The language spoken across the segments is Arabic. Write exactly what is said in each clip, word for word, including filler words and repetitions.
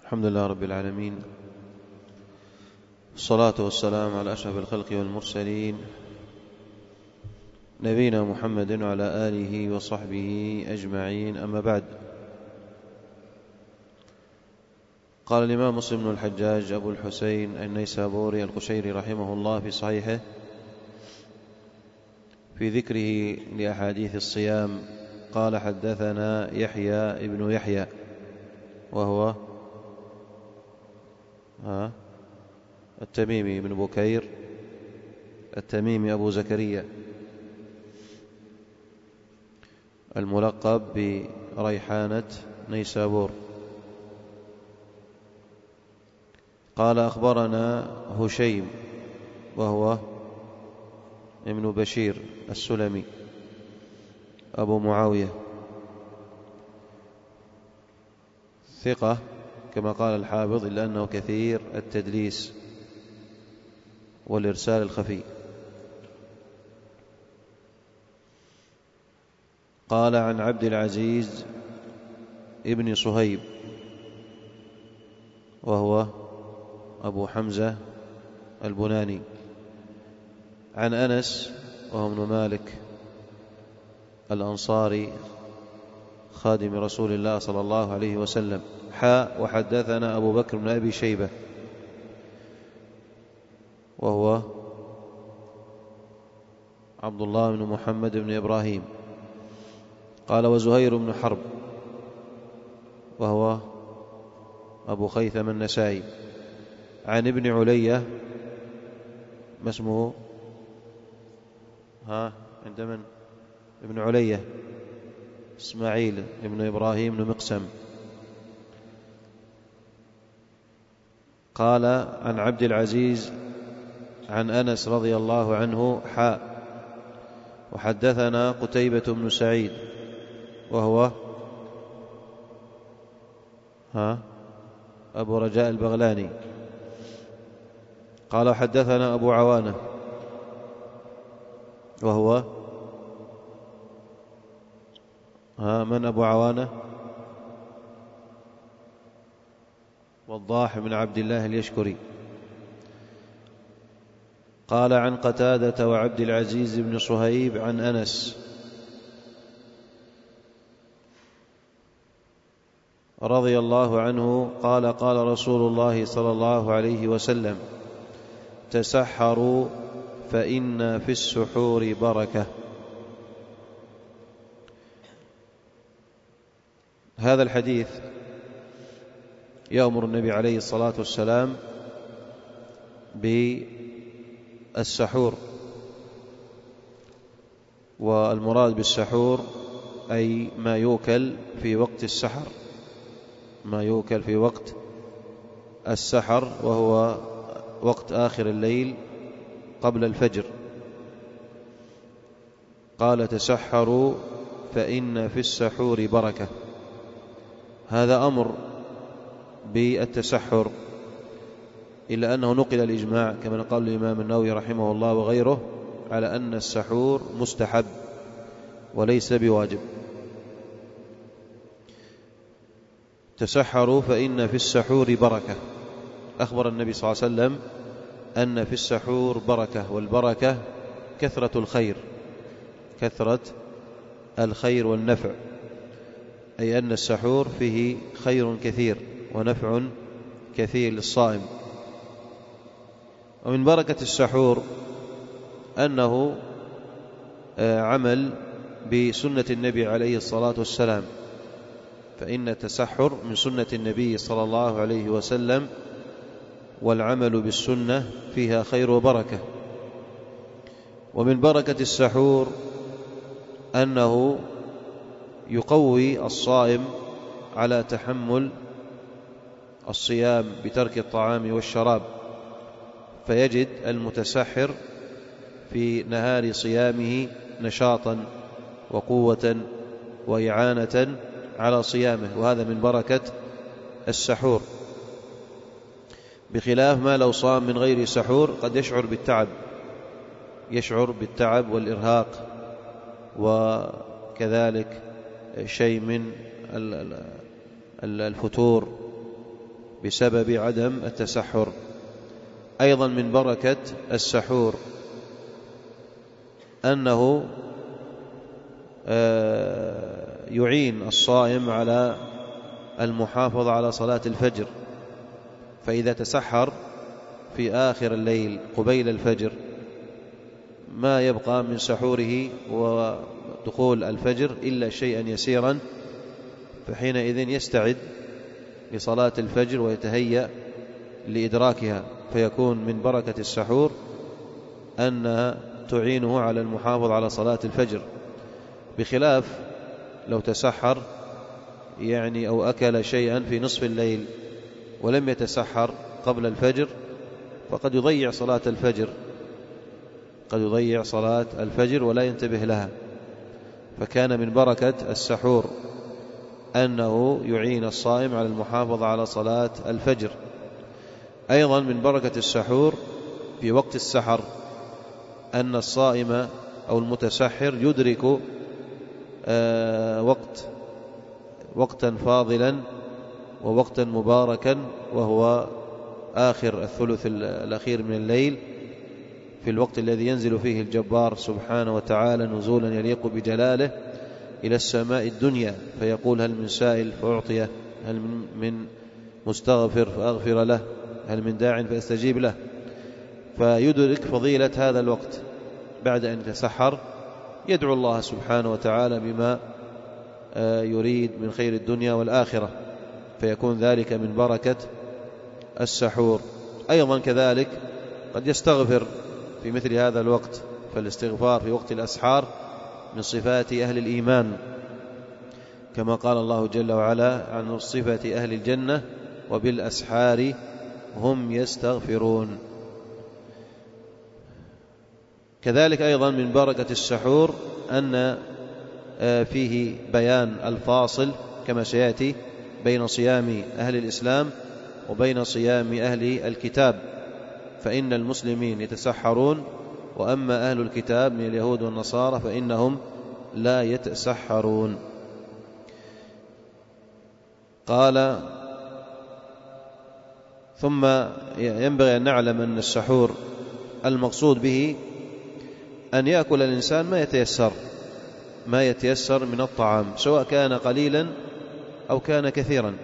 الحمد لله رب العالمين، الصلاة والسلام على أشرف الخلق والمرسلين نبينا محمد وعلى آله وصحبه أجمعين، أما بعد. قال الإمام مسلم بن الحجاج أبو الحسين النيسابوري القشيري رحمه الله في صحيحه في ذكره لأحاديث الصيام، قال: حدثنا يحيى ابن يحيى وهو ها التميمي بن بكير التميمي أبو زكريا الملقب بريحانة نيسابور، قال: أخبرنا هشيم وهو ابن بشير السلمي أبو معاوية ثقة كما قال الحافظ، إلا أنه كثير التدليس والإرسال الخفي. قال: عن عبد العزيز ابن صهيب وهو أبو حمزة البناني، عن أنس وهو ابن مالك الأنصاري خادم رسول الله صلى الله عليه وسلم، حاء وحدثنا أبو بكر بن أبي شيبة وهو عبد الله بن محمد بن إبراهيم، قال: وزهير بن حرب وهو أبو خيثم النسائي، عن ابن علية ما اسمه ها عند من؟ ابن علية إسماعيل ابن إبراهيم بن مقسم، قال: عن عبد العزيز عن أنس رضي الله عنه حاء وحدثنا قتيبة بن سعيد وهو ها أبو رجاء البغلاني، قال: حدثنا أبو عوانة وهو ها من أبو عوانة؟ وضاح بن عبد الله اليشكري، قال: عن قتادة وعبد العزيز بن صهيب عن أنس رضي الله عنه قال: قال رسول الله صلى الله عليه وسلم: تسحروا فإن في السحور بركة. هذا الحديث يأمر النبي عليه الصلاة والسلام بالسحور، والمراد بالسحور أي ما يؤكل في وقت السحر، ما يؤكل في وقت السحر وهو وقت آخر الليل قبل الفجر. قال: تسحروا فإن في السحور بركة. هذا أمر بالتسحر، إلا أنه نقل الإجماع كما قال الإمام النووي رحمه الله وغيره على أن السحور مستحب وليس بواجب. تسحروا فإن في السحور بركة. أخبر النبي صلى الله عليه وسلم أن في السحور بركة، والبركة كثرة الخير، كثرة الخير والنفع، أي أن السحور فيه خير كثير ونفع كثير للصائم. ومن بركة السحور أنه عمل بسنة النبي عليه الصلاة والسلام، فإن التسحر من سنة النبي صلى الله عليه وسلم، والعمل بالسنة فيها خير وبركة. ومن بركة السحور أنه يقوي الصائم على تحمل الصيام بترك الطعام والشراب، فيجد المتسحر في نهار صيامه نشاطا وقوة وإعانة على صيامه، وهذا من بركة السحور، بخلاف ما لو صام من غير سحور قد يشعر بالتعب، يشعر بالتعب والإرهاق، وكذلك شيء من الفتور بسبب عدم التسحر. أيضا من بركة السحور أنه يعين الصائم على المحافظة على صلاة الفجر، فإذا تسحر في آخر الليل قبيل الفجر ما يبقى من سحوره ودخول الفجر إلا شيئا يسيرا، فحينئذ يستعد لصلاة الفجر ويتهيأ لإدراكها، فيكون من بركة السحور أنها تعينه على المحافظة على صلاة الفجر، بخلاف لو تسحر يعني أو أكل شيئا في نصف الليل ولم يتسحر قبل الفجر فقد يضيع صلاة الفجر قد يضيع صلاة الفجر ولا ينتبه لها. فكان من بركة السحور أنه يعين الصائم على المحافظة على صلاة الفجر. أيضا من بركة السحور في وقت السحر أن الصائم أو المتسحر يدرك آه وقت وقتا فاضلا ووقتا مباركا، وهو آخر الثلث الأخير من الليل، في الوقت الذي ينزل فيه الجبار سبحانه وتعالى نزولا يليق بجلاله إلى السماء الدنيا، فيقول هل من سائل فأعطيه، هل من مستغفر فأغفر له، هل من داع فأستجيب له. فيدرك فضيلة هذا الوقت بعد أن يتسحر، يدعو الله سبحانه وتعالى بما يريد من خير الدنيا والآخرة، فيكون ذلك من بركة السحور. أيضا كذلك قد يستغفر في مثل هذا الوقت، فالاستغفار في وقت الأسحار من صفات أهل الإيمان، كما قال الله جل وعلا عن صفة أهل الجنة وبالأسحار هم يستغفرون. كذلك أيضا من بركة السحور أن فيه بيان الفاصل كما سيأتي بين صيام أهل الإسلام وبين صيام أهل الكتاب، فإن المسلمين يتسحرون، وأما أهل الكتاب من اليهود والنصارى فإنهم لا يتسحرون. قال ثم ينبغي أن نعلم أن السحور المقصود به أن يأكل الإنسان ما يتيسر ما يتيسر من الطعام، سواء كان قليلا أو كان كثيرا.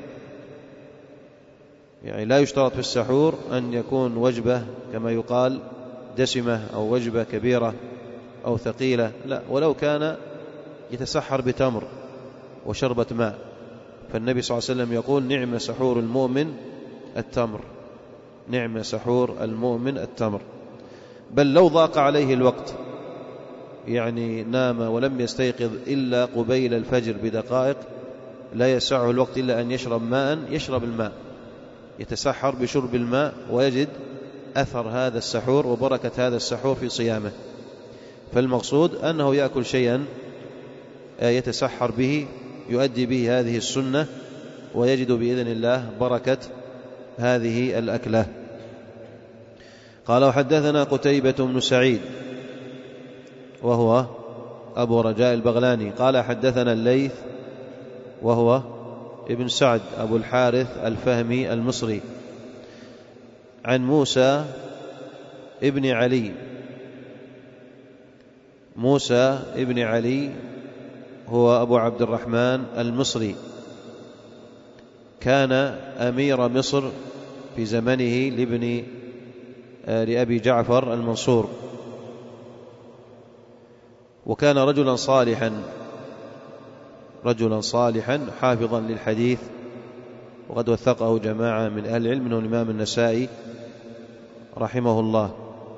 يعني لا يشترط في السحور أن يكون وجبة كما يقال دسمة أو وجبة كبيرة أو ثقيلة، لا، ولو كان يتسحر بتمر وشربة ماء، فالنبي صلى الله عليه وسلم يقول نعم سحور المؤمن التمر، نعم سحور المؤمن التمر. بل لو ضاق عليه الوقت، يعني نام ولم يستيقظ إلا قبيل الفجر بدقائق، لا يسعه الوقت إلا أن يشرب ماء، يشرب الماء، يتسحر بشرب الماء ويجد أثر هذا السحور وبركة هذا السحور في صيامه. فالمقصود أنه يأكل شيئا يتسحر به يؤدي به هذه السنة، ويجد بإذن الله بركة هذه الأكلة. قال وحدثنا قتيبة بن سعيد وهو أبو رجاء البغلاني قال حدثنا الليث وهو ابن سعد أبو الحارث الفهمي المصري عن موسى ابن علي. موسى ابن علي هو أبو عبد الرحمن المصري، كان أمير مصر في زمنه لابن لأبي جعفر المنصور، وكان رجلا صالحا رجلا صالحا حافظا للحديث، وقد وثقه جماعة من أهل العلم منهم الإمام النسائي رحمه الله.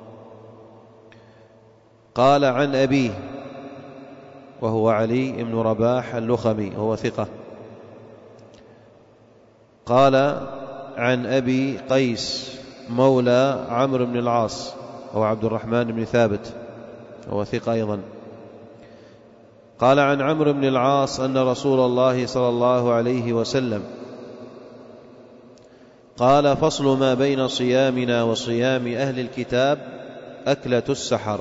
قال عن أبيه وهو علي بن رباح اللخمي وهو ثقة. قال عن أبي قيس مولى عمرو بن العاص وهو عبد الرحمن بن ثابت وهو ثقة أيضا. قال عن عمرو بن العاص أن رسول الله صلى الله عليه وسلم قال فصل ما بين صيامنا وصيام أهل الكتاب أكلة السحر،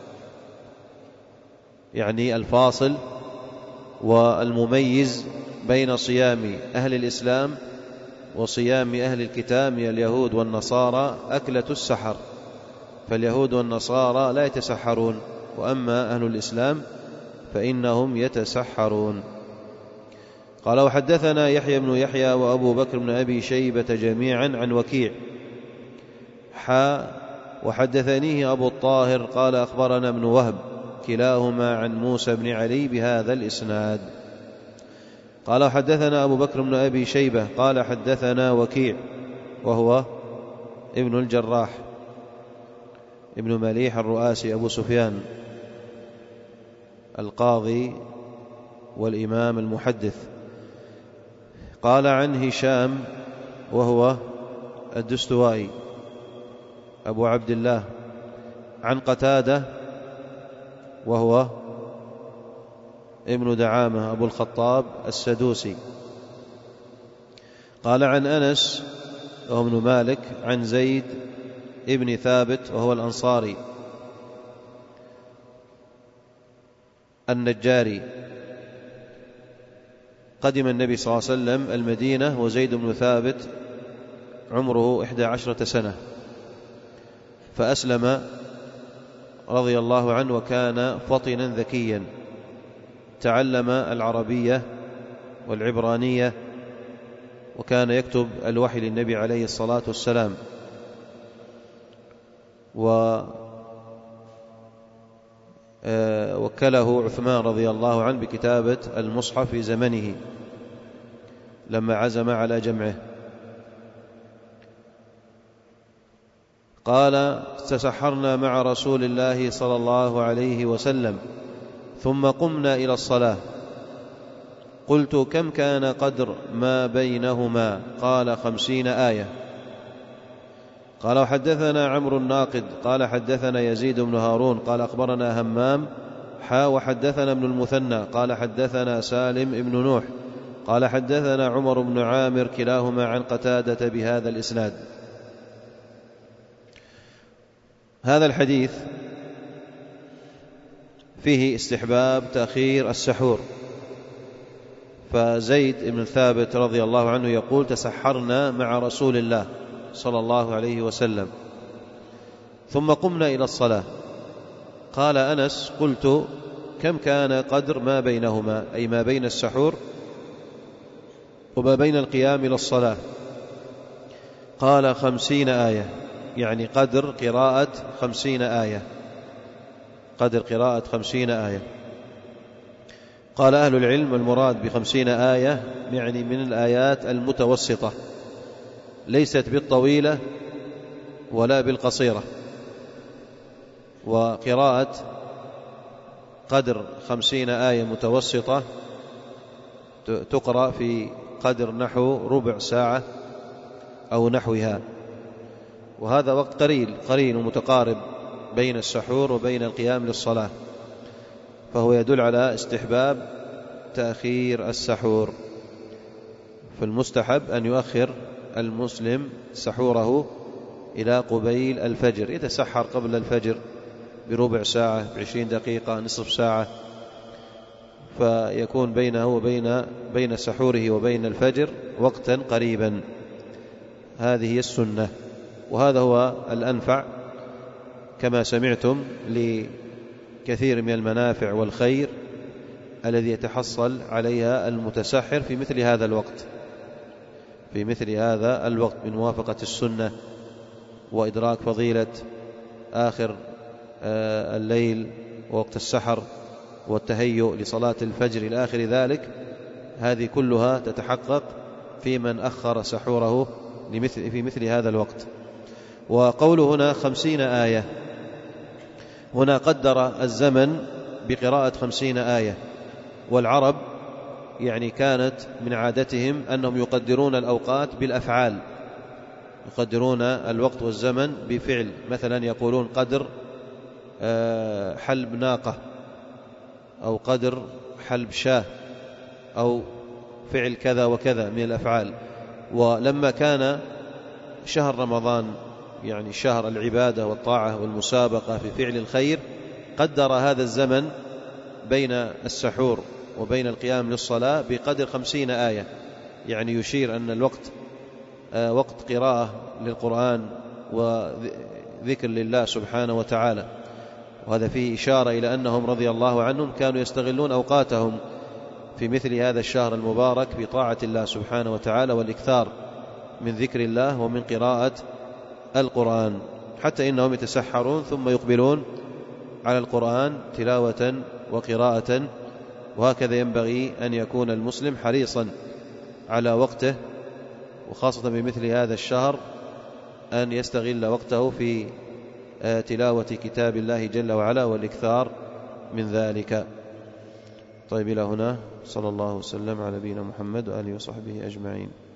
يعني الفاصل والمميز بين صيام أهل الإسلام وصيام أهل الكتاب من اليهود والنصارى أكلة السحر، فاليهود والنصارى لا يتسحرون، وأما أهل الإسلام فإنهم يتسحرون. قال وحدثنا يحيى بن يحيى وأبو بكر بن أبي شيبة جميعا عن وكيع حا وحدثنيه أبو الطاهر قال أخبرنا ابن وهب كلاهما عن موسى بن علي بهذا الإسناد. قال وحدثنا أبو بكر بن أبي شيبة قال حدثنا وكيع وهو ابن الجراح ابن مليح الرؤاسي أبو سفيان القاضي والإمام المحدث. قال عن هشام وهو الدستوائي أبو عبد الله عن قتادة وهو ابن دعامة أبو الخطاب السدوسي. قال عن أنس وهو ابن مالك عن زيد ابن ثابت وهو الأنصاري النجاري. قدم النبي صلى الله عليه وسلم المدينة وزيد بن ثابت عمره إحدى عشرة سنة، فأسلم رضي الله عنه وكان فطنا ذكيا، تعلم العربية والعبرانية، وكان يكتب الوحي للنبي عليه الصلاة والسلام، ووكله عثمان رضي الله عنه بكتابة المصحف في زمنه لما عزم على جمعه. قال تسحرنا مع رسول الله صلى الله عليه وسلم ثم قمنا إلى الصلاة، قلت كم كان قدر ما بينهما؟ قال خمسين آية. قال وحدثنا عمرو الناقد قال حدثنا يزيد بن هارون قال أخبرنا همام حا وحدثنا ابن المثنى قال حدثنا سالم ابن نوح قال حدثنا عمر بن عامر كلاهما عن قتادة بهذا الإسناد. هذا الحديث فيه استحباب تأخير السحور، فزيد بن ثابت رضي الله عنه يقول تسحرنا مع رسول الله صلى الله عليه وسلم ثم قمنا إلى الصلاة. قال أنس قلت كم كان قدر ما بينهما، أي ما بين السحور وما بين القيام إلى الصلاة؟ قال خمسين آية، يعني قدر قراءة خمسين آية، قدر قراءة خمسين آية. قال أهل العلم المراد بخمسين آية يعني من الآيات المتوسطة، ليست بالطويلة ولا بالقصيرة. وقراءة قدر خمسين آية متوسطة تقرأ في قدر نحو ربع ساعة أو نحوها، وهذا وقت قليل قليل ومتقارب بين السحور وبين القيام للصلاة، فهو يدل على استحباب تأخير السحور. فالمستحب أن يؤخر المسلم سحوره إلى قبيل الفجر، يتسحر قبل الفجر بربع ساعة بعشرين دقيقة نصف ساعة، فيكون بينه وبين بين سحوره وبين الفجر وقتا قريبا. هذه هي السنة، وهذا هو الأنفع كما سمعتم لكثير من المنافع والخير الذي يتحصل عليها المتسحر في مثل هذا الوقت في مثل هذا الوقت من موافقة السنة وإدراك فضيلة آخر الليل ووقت السحر والتهيؤ لصلاة الفجر إلى آخر ذلك. هذه كلها تتحقق في من أخر سحوره لمثل في مثل هذا الوقت. وقوله هنا خمسين آية، هنا قدر الزمن بقراءة خمسين آية، والعرب يعني كانت من عادتهم أنهم يقدرون الأوقات بالأفعال، يقدرون الوقت والزمن بفعل، مثلا يقولون قدر حلب ناقة أو قدر حلب شاه أو فعل كذا وكذا من الأفعال. ولما كان شهر رمضان يعني شهر العبادة والطاعة والمسابقة في فعل الخير، قدر هذا الزمن بين السحور وبين القيام للصلاة بقدر خمسين آية، يعني يشير أن الوقت وقت قراءة للقرآن وذكر لله سبحانه وتعالى. وهذا فيه إشارة إلى أنهم رضي الله عنهم كانوا يستغلون أوقاتهم في مثل هذا الشهر المبارك بطاعة الله سبحانه وتعالى والإكثار من ذكر الله ومن قراءة القرآن، حتى إنهم يتسحرون ثم يقبلون على القرآن تلاوة وقراءة. وهكذا ينبغي أن يكون المسلم حريصا على وقته، وخاصة بمثل هذا الشهر أن يستغل وقته في تلاوة كتاب الله جل وعلا والإكثار من ذلك. طيب، إلى هنا، صلى الله وسلم على نبينا محمد وآله وصحبه أجمعين.